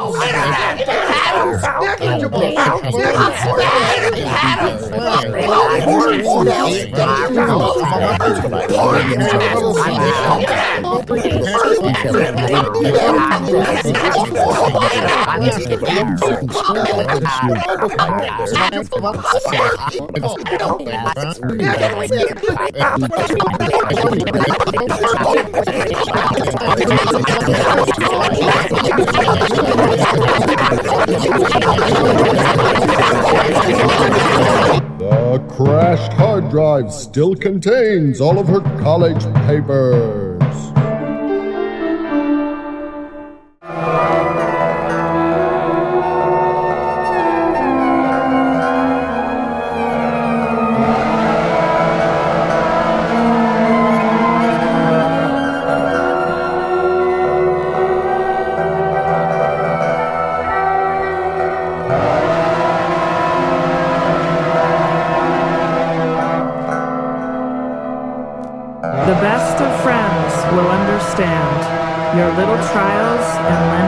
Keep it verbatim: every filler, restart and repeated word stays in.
The crashed hard drive still contains all of her college papers. The best of friends will understand your little trials and lend